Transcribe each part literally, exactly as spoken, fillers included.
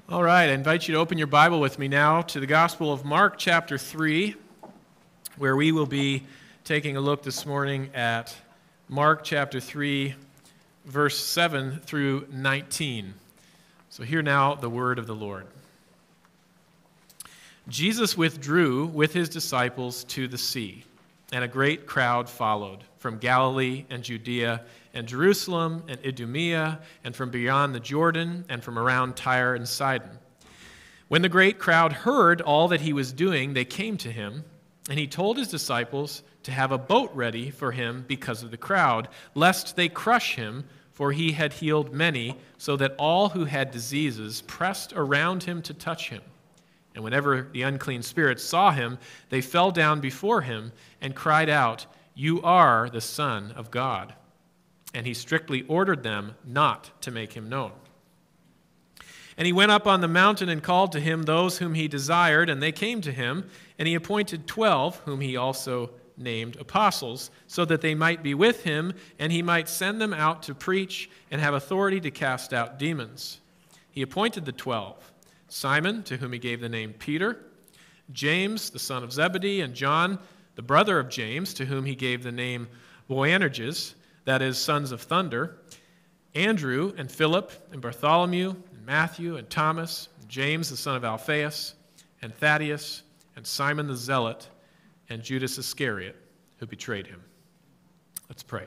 All right, I invite you to open your Bible with me now to the Gospel of Mark chapter three, where we will be taking a look this morning at Mark chapter three, verse seven through nineteen. So hear now the word of the Lord. Jesus withdrew with his disciples to the sea, and a great crowd followed from Galilee and Judea and Jerusalem and Idumea and from beyond the Jordan and from around Tyre and Sidon. When the great crowd heard all that he was doing, they came to him, and he told his disciples to have a boat ready for him because of the crowd, lest they crush him, for he had healed many, so that all who had diseases pressed around him to touch him. And whenever the unclean spirits saw him, they fell down before him and cried out, "You are the Son of God." And he strictly ordered them not to make him known. And he went up on the mountain and called to him those whom he desired, and they came to him, and he appointed twelve, whom he also named apostles, so that they might be with him, and he might send them out to preach and have authority to cast out demons. He appointed the twelve: Simon, to whom he gave the name Peter, James, the son of Zebedee, and John, the brother of James, to whom he gave the name Boanerges, that is, sons of thunder, Andrew and Philip and Bartholomew and Matthew and Thomas, and James the son of Alphaeus, and Thaddeus and Simon the Zealot, and Judas Iscariot, who betrayed him. Let's pray.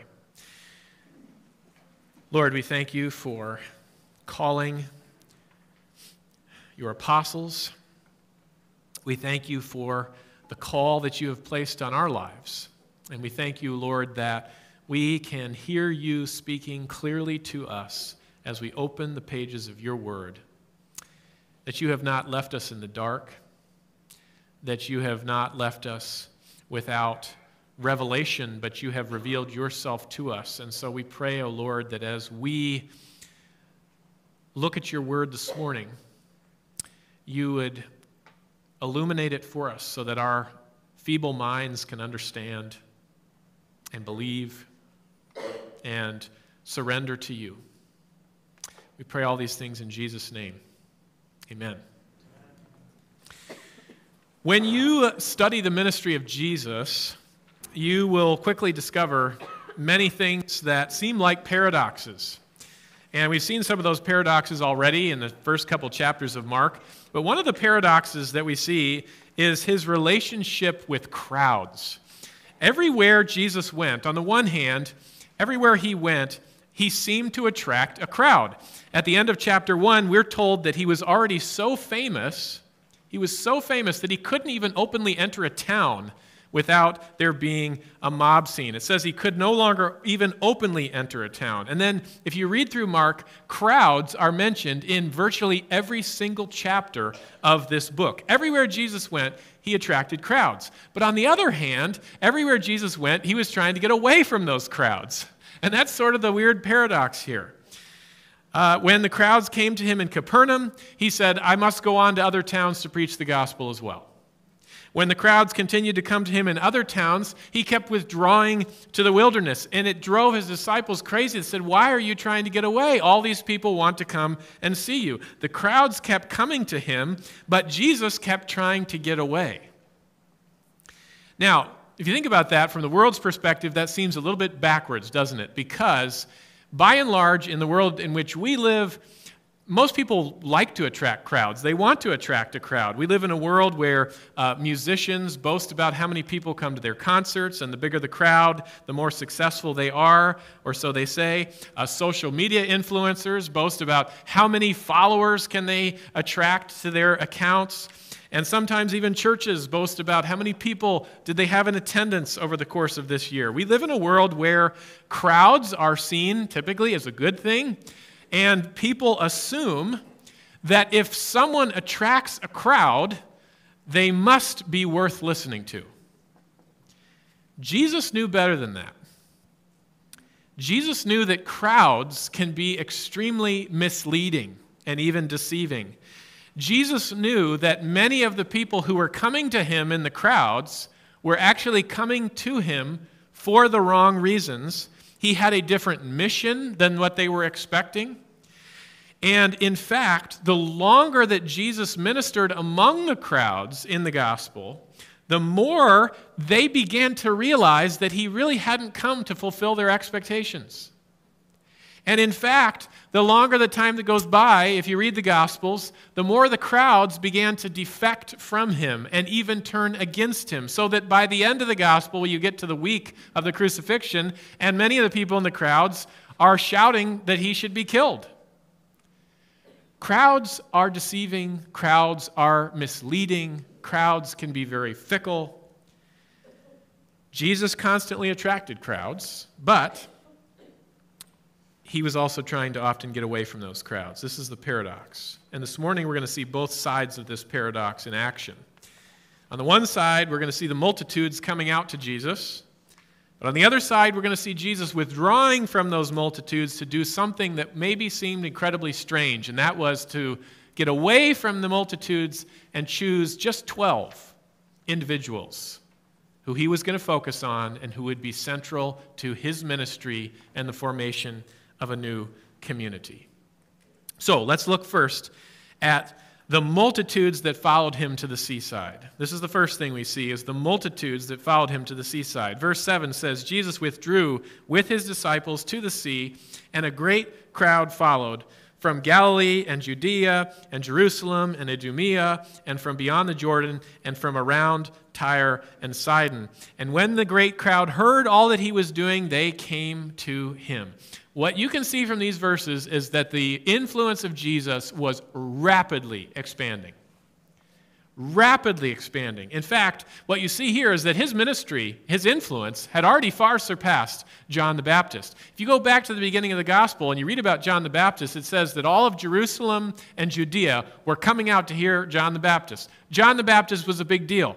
Lord, we thank you for calling your apostles. We thank you for the call that you have placed on our lives. And we thank you, Lord, that we can hear you speaking clearly to us as we open the pages of your word, that you have not left us in the dark, that you have not left us without revelation, but you have revealed yourself to us. And so we pray, O Lord, that as we look at your word this morning, you would illuminate it for us so that our feeble minds can understand and believe and surrender to you. We pray all these things in Jesus' name. Amen. When you study the ministry of Jesus, you will quickly discover many things that seem like paradoxes. And we've seen some of those paradoxes already in the first couple chapters of Mark. But one of the paradoxes that we see is his relationship with crowds. Everywhere Jesus went, on the one hand, everywhere he went, he seemed to attract a crowd. At the end of chapter one, we're told that he was already so famous, he was so famous that he couldn't even openly enter a town without there being a mob scene. It says he could no longer even openly enter a town. And then if you read through Mark, crowds are mentioned in virtually every single chapter of this book. Everywhere Jesus went, he attracted crowds. But on the other hand, everywhere Jesus went, he was trying to get away from those crowds. And that's sort of the weird paradox here. Uh, when the crowds came to him in Capernaum, he said, "I must go on to other towns to preach the gospel as well." When the crowds continued to come to him in other towns, he kept withdrawing to the wilderness, and it drove his disciples crazy. They said, "Why are you trying to get away? All these people want to come and see you." The crowds kept coming to him, but Jesus kept trying to get away. Now, if you think about that from the world's perspective, that seems a little bit backwards, doesn't it? Because by and large, in the world in which we live, most people like to attract crowds. They want to attract a crowd. We live in a world where uh, musicians boast about how many people come to their concerts, and the bigger the crowd, the more successful they are, or so they say. Uh, social media influencers boast about how many followers can they attract to their accounts. And sometimes even churches boast about how many people did they have in attendance over the course of this year. We live in a world where crowds are seen typically as a good thing. And people assume that if someone attracts a crowd, they must be worth listening to. Jesus knew better than that. Jesus knew that crowds can be extremely misleading and even deceiving. Jesus knew that many of the people who were coming to him in the crowds were actually coming to him for the wrong reasons. He had a different mission than what they were expecting. And in fact, the longer that Jesus ministered among the crowds in the gospel, the more they began to realize that he really hadn't come to fulfill their expectations. And in fact, the longer the time that goes by, if you read the Gospels, the more the crowds began to defect from him and even turn against him. So that by the end of the Gospel, you get to the week of the crucifixion, and many of the people in the crowds are shouting that he should be killed. Crowds are deceiving. Crowds are misleading. Crowds can be very fickle. Jesus constantly attracted crowds, but he was also trying to often get away from those crowds. This is the paradox. And this morning we're going to see both sides of this paradox in action. On the one side, we're going to see the multitudes coming out to Jesus. But on the other side, we're going to see Jesus withdrawing from those multitudes to do something that maybe seemed incredibly strange, and that was to get away from the multitudes and choose just twelve individuals who he was going to focus on and who would be central to his ministry and the formation of a new community. So let's look first at the multitudes that followed him to the seaside. This is the first thing we see, is the multitudes that followed him to the seaside. Verse seven says, Jesus withdrew with his disciples to the sea, and a great crowd followed from Galilee and Judea and Jerusalem and Idumea and from beyond the Jordan and from around Tyre and Sidon. And when the great crowd heard all that he was doing, they came to him. What you can see from these verses is that the influence of Jesus was rapidly expanding. Rapidly expanding. In fact, what you see here is that his ministry, his influence, had already far surpassed John the Baptist. If you go back to the beginning of the gospel and you read about John the Baptist, it says that all of Jerusalem and Judea were coming out to hear John the Baptist. John the Baptist was a big deal.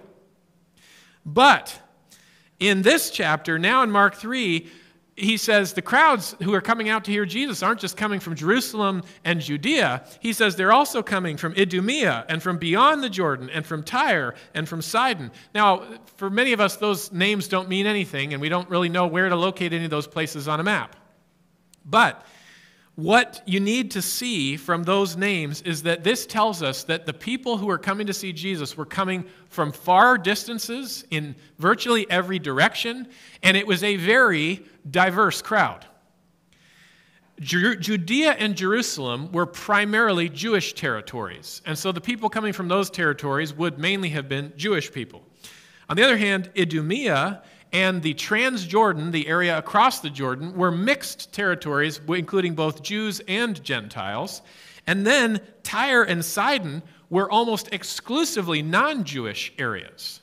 But in this chapter, now in Mark three, he says the crowds who are coming out to hear Jesus aren't just coming from Jerusalem and Judea. He says they're also coming from Idumea and from beyond the Jordan and from Tyre and from Sidon. Now, for many of us, those names don't mean anything, and we don't really know where to locate any of those places on a map. But what you need to see from those names is that this tells us that the people who are coming to see Jesus were coming from far distances in virtually every direction, and it was a very diverse crowd. Ju- Judea and Jerusalem were primarily Jewish territories, and so the people coming from those territories would mainly have been Jewish people. On the other hand, Idumea and the Transjordan, the area across the Jordan, were mixed territories, including both Jews and Gentiles. And then Tyre and Sidon were almost exclusively non-Jewish areas.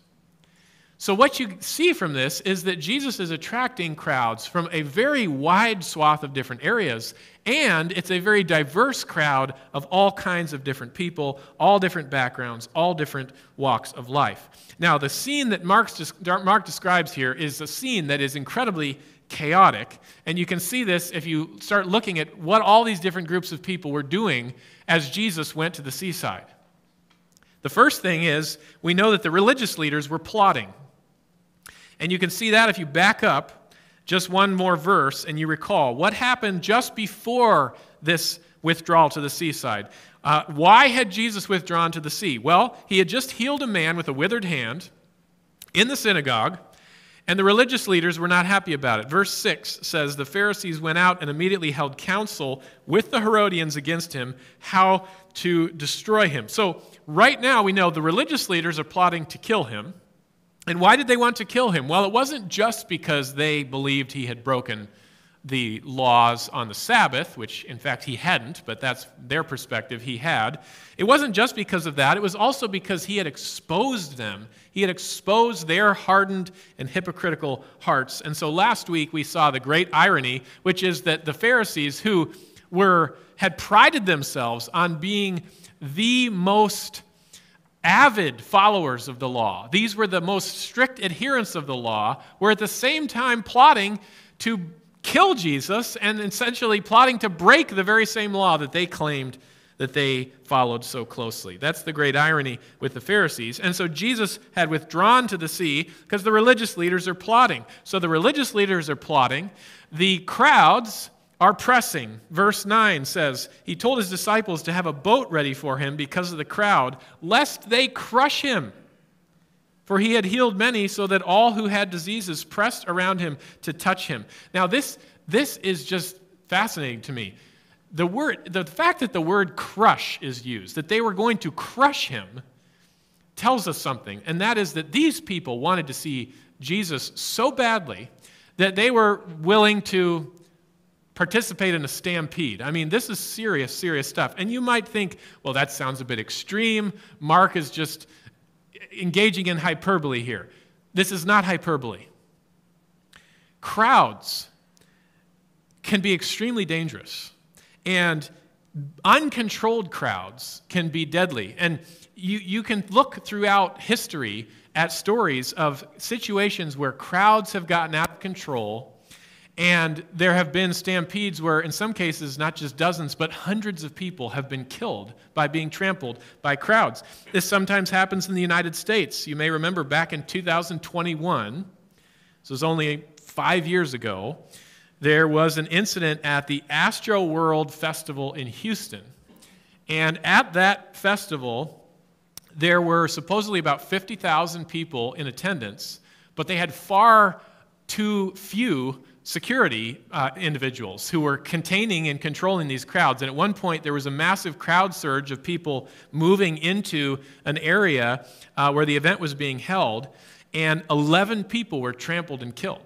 So what you see from this is that Jesus is attracting crowds from a very wide swath of different areas, and it's a very diverse crowd of all kinds of different people, all different backgrounds, all different walks of life. Now, the scene that Mark's, Mark describes here is a scene that is incredibly chaotic, and you can see this if you start looking at what all these different groups of people were doing as Jesus went to the seaside. The first thing is, we know that the religious leaders were plotting. And you can see that if you back up just one more verse and you recall what happened just before this withdrawal to the seaside. Uh, why had Jesus withdrawn to the sea? Well, he had just healed a man with a withered hand in the synagogue, and the religious leaders were not happy about it. Verse six says, the Pharisees went out and immediately held counsel with the Herodians against him, how to destroy him. So right now we know the religious leaders are plotting to kill him. And why did they want to kill him? Well, it wasn't just because they believed he had broken the laws on the Sabbath, which in fact he hadn't, but that's their perspective, he had. It wasn't just because of that. It was also because he had exposed them. He had exposed their hardened and hypocritical hearts. And so last week we saw the great irony, which is that the Pharisees, who were had prided themselves on being the most avid followers of the law, these were the most strict adherents of the law, were at the same time plotting to kill Jesus and essentially plotting to break the very same law that they claimed that they followed so closely. That's the great irony with the Pharisees. And so Jesus had withdrawn to the sea because the religious leaders are plotting. So the religious leaders are plotting. The crowds are pressing. Verse nine says, he told his disciples to have a boat ready for him because of the crowd, lest they crush him. For he had healed many, so that all who had diseases pressed around him to touch him. Now this, this is just fascinating to me. The word, the fact that the word crush is used, that they were going to crush him, tells us something, and that is that these people wanted to see Jesus so badly that they were willing to participate in a stampede. I mean, this is serious, serious stuff. And you might think, well, that sounds a bit extreme. Mark is just engaging in hyperbole here. This is not hyperbole. Crowds can be extremely dangerous, and uncontrolled crowds can be deadly. And you, you can look throughout history at stories of situations where crowds have gotten out of control, and there have been stampedes where, in some cases, not just dozens, but hundreds of people have been killed by being trampled by crowds. This sometimes happens in the United States. You may remember back in two thousand twenty-one, this was only five years ago, there was an incident at the Astroworld Festival in Houston. And at that festival, there were supposedly about fifty thousand people in attendance, but they had far too few security uh, individuals who were containing and controlling these crowds. And at one point, there was a massive crowd surge of people moving into an area uh, where the event was being held, and eleven people were trampled and killed.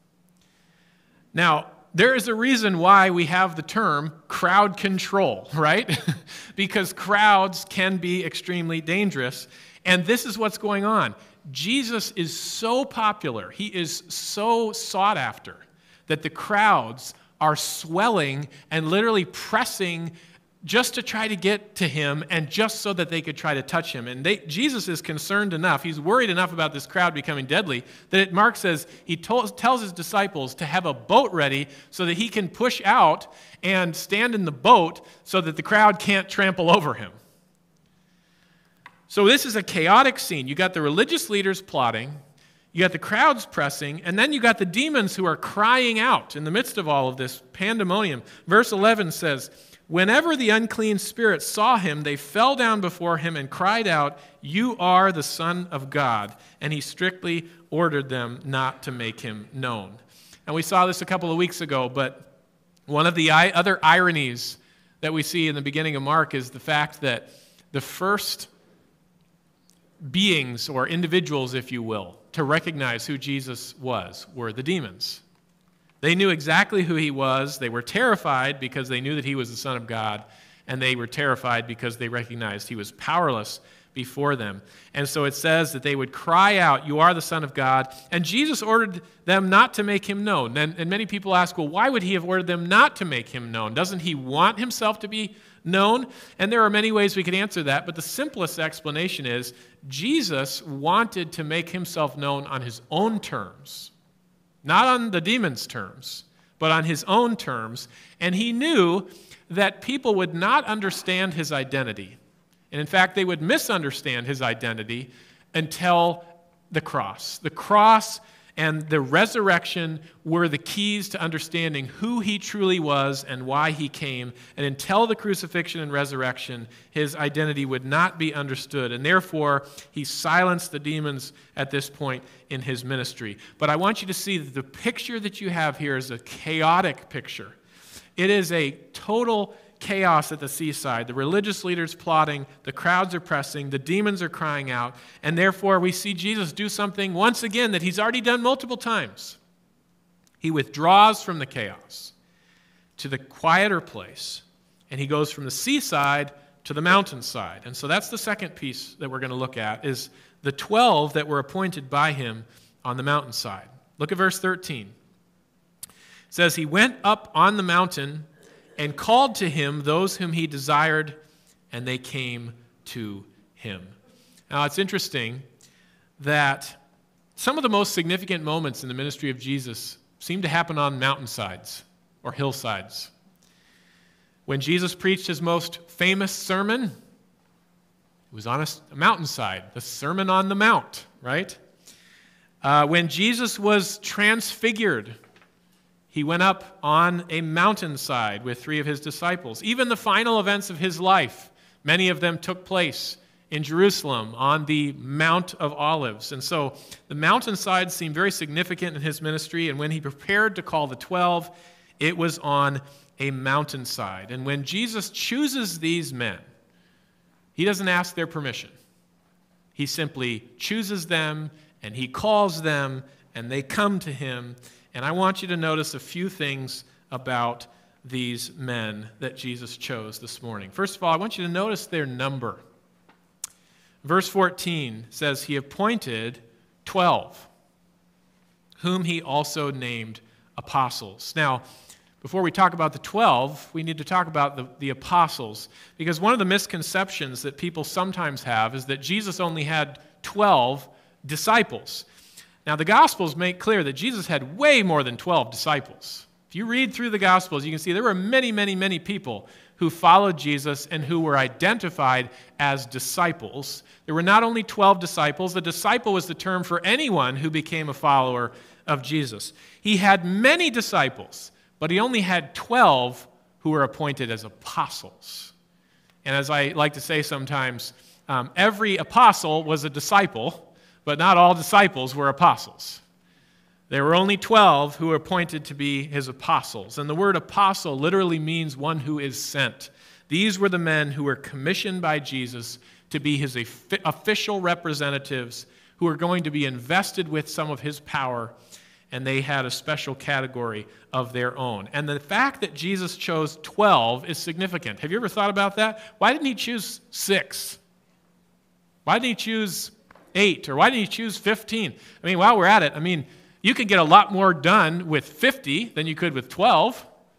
Now, there is a reason why we have the term crowd control, right? Because crowds can be extremely dangerous, and this is what's going on. Jesus is so popular, he is so sought after, that the crowds are swelling and literally pressing just to try to get to him and just so that they could try to touch him. And they, Jesus is concerned enough, he's worried enough about this crowd becoming deadly, that it, Mark says he told, tells his disciples to have a boat ready so that he can push out and stand in the boat so that the crowd can't trample over him. So this is a chaotic scene. You got the religious leaders plotting, you got the crowds pressing, and then you got the demons who are crying out in the midst of all of this pandemonium. Verse eleven says, whenever the unclean spirits saw him, they fell down before him and cried out, you are the Son of God. And he strictly ordered them not to make him known. And we saw this a couple of weeks ago, but one of the other ironies that we see in the beginning of Mark is the fact that the first beings, or individuals, if you will, to recognize who Jesus was were the demons. They knew exactly who he was. They were terrified because they knew that he was the Son of God, and they were terrified because they recognized he was powerless before them. And so it says that they would cry out, you are the Son of God, and Jesus ordered them not to make him known. And, and many people ask, well, why would he have ordered them not to make him known? Doesn't he want himself to be known? And there are many ways we could answer that, but the simplest explanation is Jesus wanted to make himself known on his own terms, not on the demons' terms, but on his own terms, and he knew that people would not understand his identity. And in fact, they would misunderstand his identity until the cross. The cross and the resurrection were the keys to understanding who he truly was and why he came. And until the crucifixion and resurrection, his identity would not be understood. And therefore, he silenced the demons at this point in his ministry. But I want you to see that the picture that you have here is a chaotic picture. It is a total chaos at the seaside. The religious leaders plotting, the crowds are pressing, the demons are crying out, and therefore we see Jesus do something once again that he's already done multiple times. He withdraws from the chaos to the quieter place, and he goes from the seaside to the mountainside. And so that's the second piece that we're going to look at, is the twelve that were appointed by him on the mountainside. Look at verse thirteen. It says, he went up on the mountain and called to him those whom he desired, and they came to him. Now, it's interesting that some of the most significant moments in the ministry of Jesus seem to happen on mountainsides or hillsides. When Jesus preached his most famous sermon, it was on a mountainside, the Sermon on the Mount, right? Uh, when Jesus was transfigured, He went up on a mountainside with three of his disciples. Even the final events of his life, many of them took place in Jerusalem on the Mount of Olives. And so the mountainside seemed very significant in his ministry, and when he prepared to call the twelve, it was on a mountainside. And when Jesus chooses these men, he doesn't ask their permission. He simply chooses them, and he calls them, and they come to him. And I want you to notice a few things about these men that Jesus chose this morning. First of all, I want you to notice their number. Verse fourteen says, he appointed twelve, whom he also named apostles. Now, before we talk about the twelve, we need to talk about the, the apostles, because one of the misconceptions that people sometimes have is that Jesus only had twelve disciples. Now, the Gospels make clear that Jesus had way more than twelve disciples. If you read through the Gospels, you can see there were many, many, many people who followed Jesus and who were identified as disciples. There were not only twelve disciples. The disciple was the term for anyone who became a follower of Jesus. He had many disciples, but he only had twelve who were appointed as apostles. And as I like to say sometimes, um, every apostle was a disciple, but not all disciples were apostles. There were only twelve who were appointed to be his apostles. And the word apostle literally means one who is sent. These were the men who were commissioned by Jesus to be his official representatives, who were going to be invested with some of his power, and they had a special category of their own. And the fact that Jesus chose twelve is significant. Have you ever thought about that? Why didn't he choose six? Why didn't he choose eight? Or why didn't he choose fifteen? I mean, while we're at it, I mean, you can get a lot more done with fifty than you could with twelve.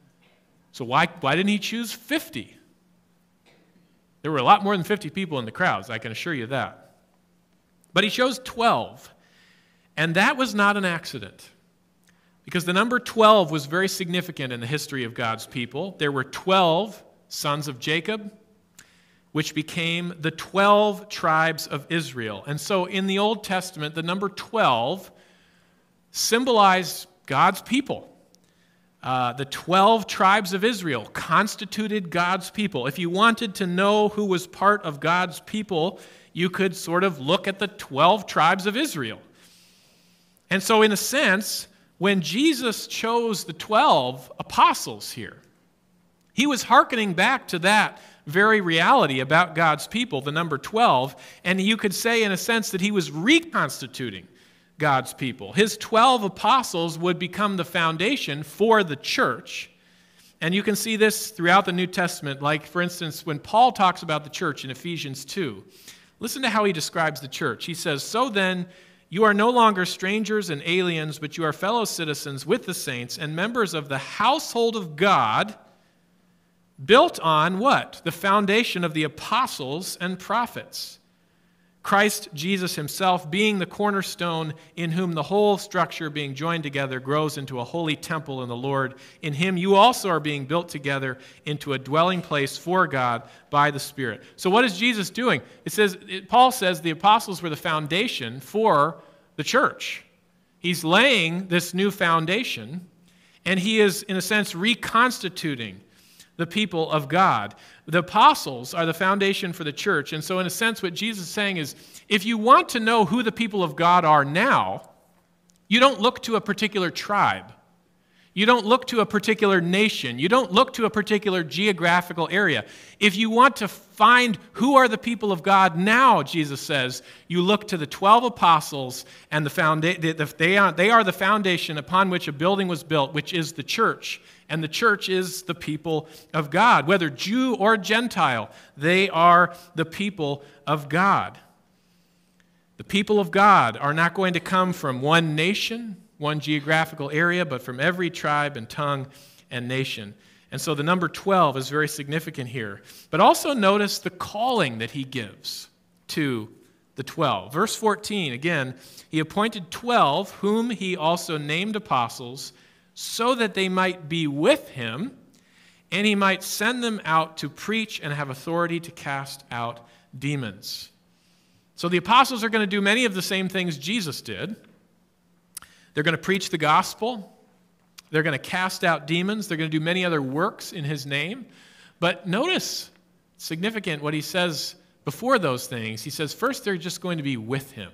So why, why didn't he choose fifty? There were a lot more than fifty people in the crowds, I can assure you that. But he chose twelve. And that was not an accident, because the number twelve was very significant in the history of God's people. There were twelve sons of Jacob, which became the twelve tribes of Israel. And so in the Old Testament, the number twelve symbolized God's people. Uh, the twelve tribes of Israel constituted God's people. If you wanted to know who was part of God's people, you could sort of look at the twelve tribes of Israel. And so in a sense, when Jesus chose the twelve apostles here, he was hearkening back to that very reality about God's people, the number twelve, and you could say in a sense that he was reconstituting God's people. His twelve apostles would become the foundation for the church. And you can see this throughout the New Testament, like, for instance, when Paul talks about the church in Ephesians two. Listen to how he describes the church. He says, "So then, you are no longer strangers and aliens, but you are fellow citizens with the saints and members of the household of God, built on" what? The foundation of the apostles and prophets. Christ Jesus himself being the cornerstone, in whom the whole structure being joined together grows into a holy temple in the Lord. In him you also are being built together into a dwelling place for God by the Spirit. So what is Jesus doing? It says, it, Paul says the apostles were the foundation for the church. He's laying this new foundation, and he is, in a sense, reconstituting the people of God. The apostles are the foundation for the church. And so in a sense, what Jesus is saying is, if you want to know who the people of God are now, you don't look to a particular tribe. You don't look to a particular nation. You don't look to a particular geographical area. If you want to find who are the people of God now, Jesus says, you look to the twelve apostles, and the founda- they are, they are the foundation upon which a building was built, which is the church. And the church is the people of God. Whether Jew or Gentile, they are the people of God. The people of God are not going to come from one nation, one geographical area, but from every tribe and tongue and nation. And so the number twelve is very significant here. But also notice the calling that he gives to the twelve. Verse fourteen, again, he appointed twelve, whom he also named apostles, so that they might be with him, and he might send them out to preach and have authority to cast out demons. So the apostles are going to do many of the same things Jesus did. They're going to preach the gospel. They're going to cast out demons. They're going to do many other works in his name. But notice, significant what he says before those things. He says, first, they're just going to be with him.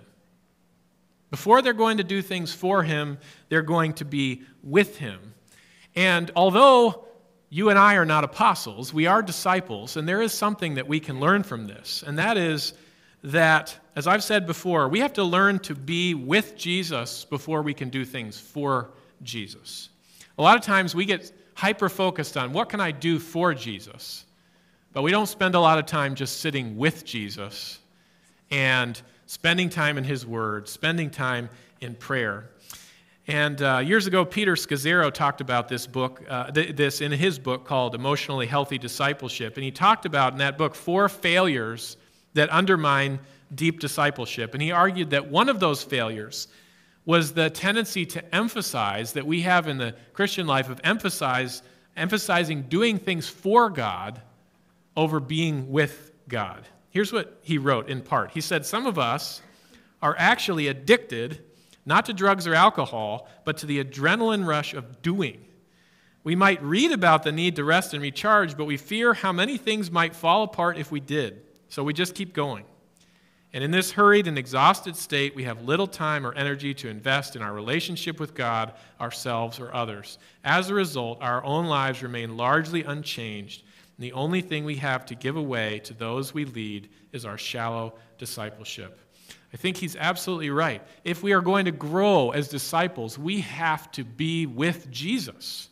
Before they're going to do things for him, they're going to be with him. And although you and I are not apostles, we are disciples, and there is something that we can learn from this, and that is that, as I've said before, we have to learn to be with Jesus before we can do things for Jesus. A lot of times we get hyper-focused on what can I do for Jesus, but we don't spend a lot of time just sitting with Jesus and spending time in his word, spending time in prayer. And uh, years ago, Peter Scazzero talked about this book, uh, th- this in his book called Emotionally Healthy Discipleship. And he talked about in that book four failures that undermine deep discipleship. And he argued that one of those failures was the tendency to emphasize that we have in the Christian life of emphasize, emphasizing doing things for God over being with God. Here's what he wrote in part. He said, some of us are actually addicted not to drugs or alcohol, but to the adrenaline rush of doing. We might read about the need to rest and recharge, but we fear how many things might fall apart if we did. So we just keep going. And in this hurried and exhausted state, we have little time or energy to invest in our relationship with God, ourselves, or others. As a result, our own lives remain largely unchanged. And the only thing we have to give away to those we lead is our shallow discipleship. I think he's absolutely right. If we are going to grow as disciples, we have to be with Jesus.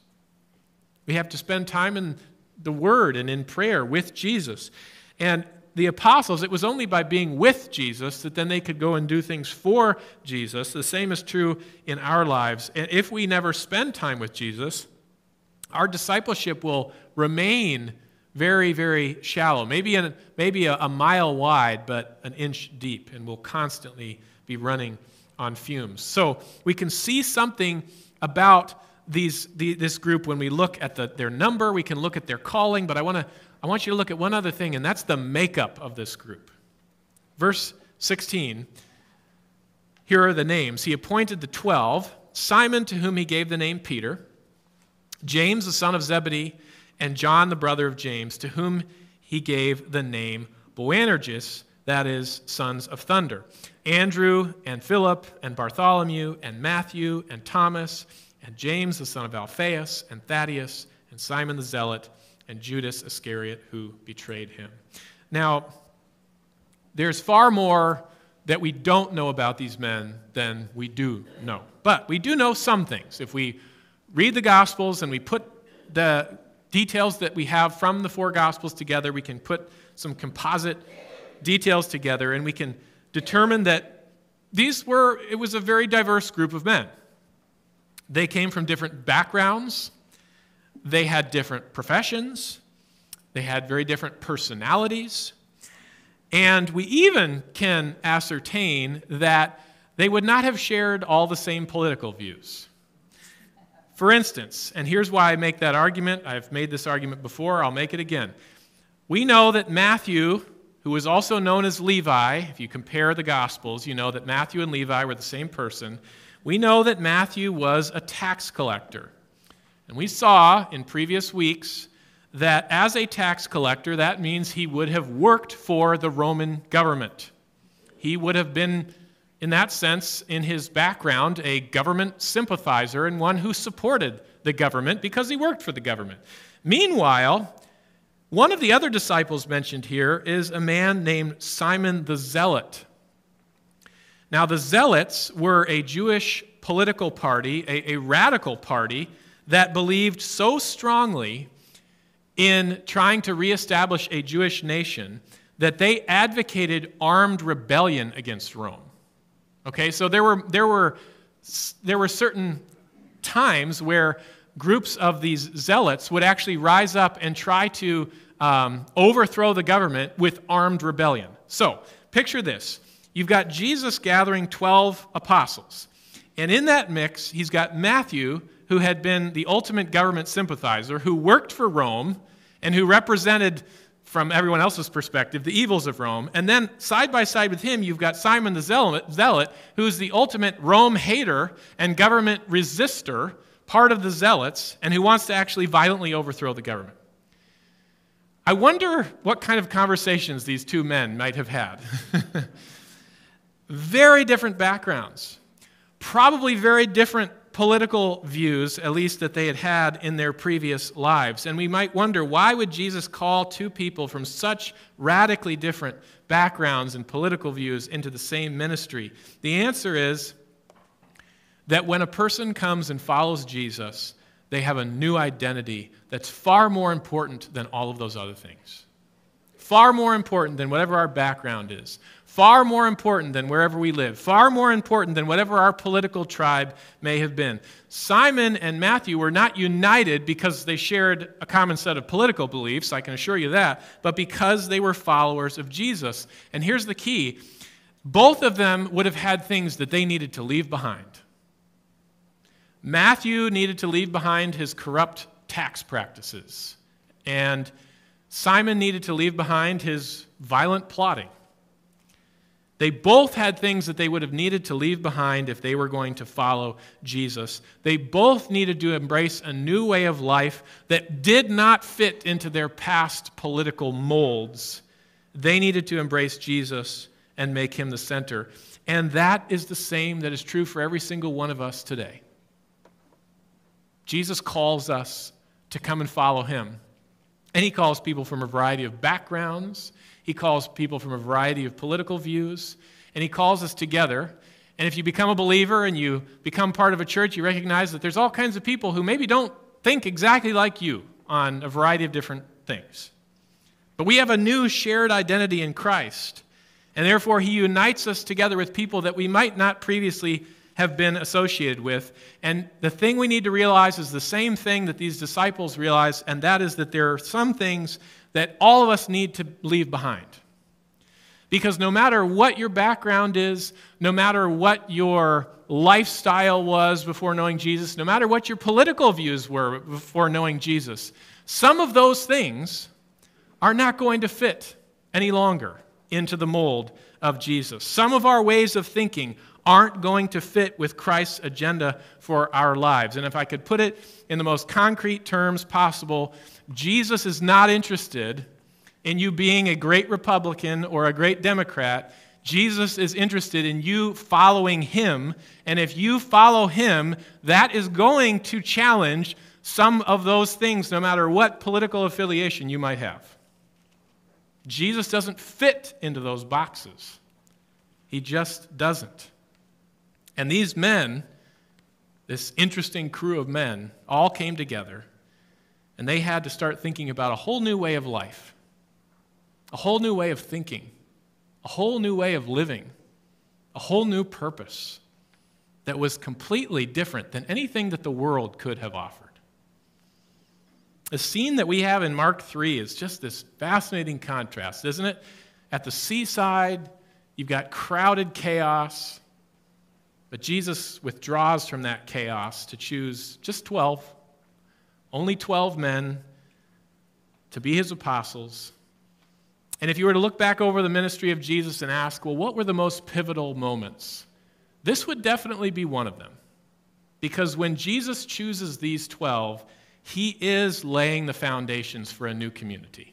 We have to spend time in the Word and in prayer with Jesus. And the apostles, it was only by being with Jesus that then they could go and do things for Jesus. The same is true in our lives. And if we never spend time with Jesus, our discipleship will remain very, very shallow, maybe, in, maybe a, a mile wide, but an inch deep, and we'll constantly be running on fumes. So we can see something about these, the, this group when we look at the, their number, we can look at their calling, but I, wanna, I want you to look at one other thing, and that's the makeup of this group. Verse sixteen, here are the names. He appointed the twelve, Simon, to whom he gave the name Peter, James, the son of Zebedee, and John, the brother of James, to whom he gave the name Boanerges, that is, sons of thunder, Andrew and Philip and Bartholomew and Matthew and Thomas and James, the son of Alphaeus, and Thaddeus and Simon the Zealot and Judas Iscariot, who betrayed him. Now, there's far more that we don't know about these men than we do know. But we do know some things. If we read the Gospels and we put the details that we have from the four Gospels together, we can put some composite details together, and we can determine that these were, it was a very diverse group of men. They came from different backgrounds. They had different professions. They had very different personalities. And we even can ascertain that they would not have shared all the same political views. For instance, and here's why I make that argument. I've made this argument before. I'll make it again. We know that Matthew, who was also known as Levi, if you compare the Gospels, you know that Matthew and Levi were the same person. We know that Matthew was a tax collector. And we saw in previous weeks that as a tax collector, that means he would have worked for the Roman government. He would have been, in that sense, in his background, a government sympathizer and one who supported the government because he worked for the government. Meanwhile, one of the other disciples mentioned here is a man named Simon the Zealot. Now, the Zealots were a Jewish political party, a, a radical party that believed so strongly in trying to reestablish a Jewish nation that they advocated armed rebellion against Rome. Okay, so there were there were there were certain times where groups of these zealots would actually rise up and try to um, overthrow the government with armed rebellion. So picture this: you've got Jesus gathering twelve apostles, and in that mix, he's got Matthew, who had been the ultimate government sympathizer, who worked for Rome, and who represented, from everyone else's perspective, the evils of Rome. And then side by side with him, you've got Simon the Zealot, who's the ultimate Rome hater and government resistor, part of the zealots, and who wants to actually violently overthrow the government. I wonder what kind of conversations these two men might have had. Very different backgrounds, probably very different political views, at least that they had had in their previous lives. And we might wonder, why would Jesus call two people from such radically different backgrounds and political views into the same ministry? The answer is that when a person comes and follows Jesus, they have a new identity that's far more important than all of those other things. Far more important than whatever our background is. Far more important than wherever we live. Far more important than whatever our political tribe may have been. Simon and Matthew were not united because they shared a common set of political beliefs, I can assure you that, but because they were followers of Jesus. And here's the key. Both of them would have had things that they needed to leave behind. Matthew needed to leave behind his corrupt tax practices, and Simon needed to leave behind his violent plotting. They both had things that they would have needed to leave behind if they were going to follow Jesus. They both needed to embrace a new way of life that did not fit into their past political molds. They needed to embrace Jesus and make him the center. And that is the same that is true for every single one of us today. Jesus calls us to come and follow him. And he calls people from a variety of backgrounds. He calls people from a variety of political views. And he calls us together. And if you become a believer and you become part of a church, you recognize that there's all kinds of people who maybe don't think exactly like you on a variety of different things. But we have a new shared identity in Christ. And therefore, he unites us together with people that we might not previously have been associated with. And the thing we need to realize is the same thing that these disciples realized, and that is that there are some things that all of us need to leave behind. Because no matter what your background is, no matter what your lifestyle was before knowing Jesus, no matter what your political views were before knowing Jesus, some of those things are not going to fit any longer into the mold of Jesus. Some of our ways of thinking aren't going to fit with Christ's agenda for our lives. And if I could put it in the most concrete terms possible, Jesus is not interested in you being a great Republican or a great Democrat. Jesus is interested in you following him. And if you follow him, that is going to challenge some of those things, no matter what political affiliation you might have. Jesus doesn't fit into those boxes. He just doesn't. And these men, this interesting crew of men, all came together, and they had to start thinking about a whole new way of life, a whole new way of thinking, a whole new way of living, a whole new purpose that was completely different than anything that the world could have offered. The scene that we have in Mark three is just this fascinating contrast, isn't it? At the seaside, you've got crowded chaos, but Jesus withdraws from that chaos to choose just twelve, only twelve men to be his apostles. And if you were to look back over the ministry of Jesus and ask, well, what were the most pivotal moments? This would definitely be one of them. Because when Jesus chooses these twelve, he is laying the foundations for a new community.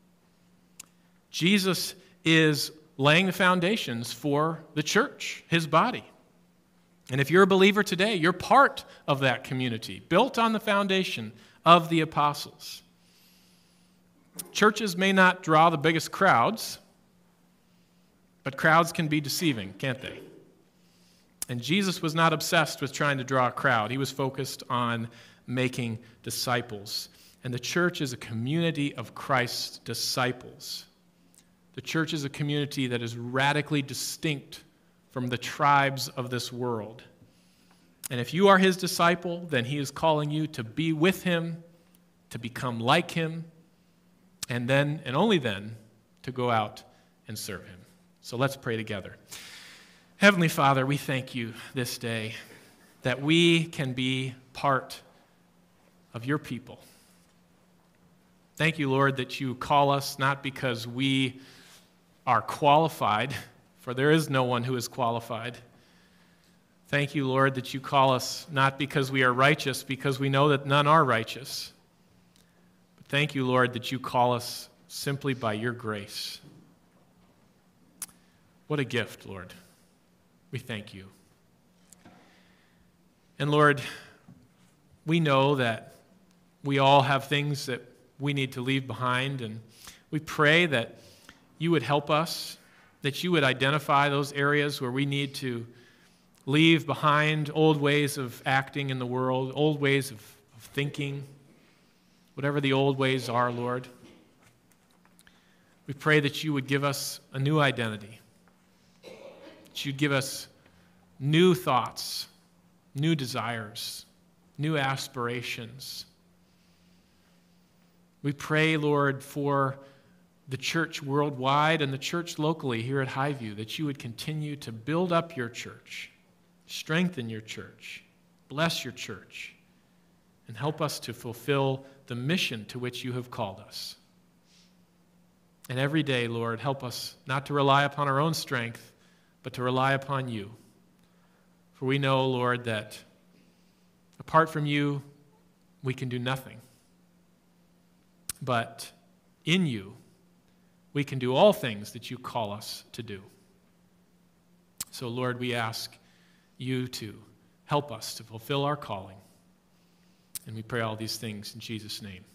Jesus is laying the foundations for the church, his body. And if you're a believer today, you're part of that community, built on the foundation of the apostles. Churches may not draw the biggest crowds, but crowds can be deceiving, can't they? And Jesus was not obsessed with trying to draw a crowd. He was focused on making disciples. And the church is a community of Christ's disciples. The church is a community that is radically distinct from the tribes of this world. And if you are his disciple, then he is calling you to be with him, to become like him, and then, and only then, to go out and serve him. So let's pray together. Heavenly Father, we thank you this day that we can be part of your people. Thank you, Lord, that you call us not because we are qualified, for there is no one who is qualified. Thank you, Lord, that you call us not because we are righteous, because we know that none are righteous. But thank you, Lord, that you call us simply by your grace. What a gift, Lord. We thank you. And Lord, we know that we all have things that we need to leave behind, and we pray that you would help us, that you would identify those areas where we need to leave behind old ways of acting in the world, old ways of, of thinking, whatever the old ways are, Lord. We pray that you would give us a new identity, that you'd give us new thoughts, new desires, new aspirations. We pray, Lord, for the church worldwide and the church locally here at Highview, that you would continue to build up your church, strengthen your church, bless your church, and help us to fulfill the mission to which you have called us. And every day, Lord, help us not to rely upon our own strength, but to rely upon you. For we know, Lord, that apart from you, we can do nothing. But in you, we can do all things that you call us to do. So, Lord, we ask you to help us to fulfill our calling. And we pray all these things in Jesus' name.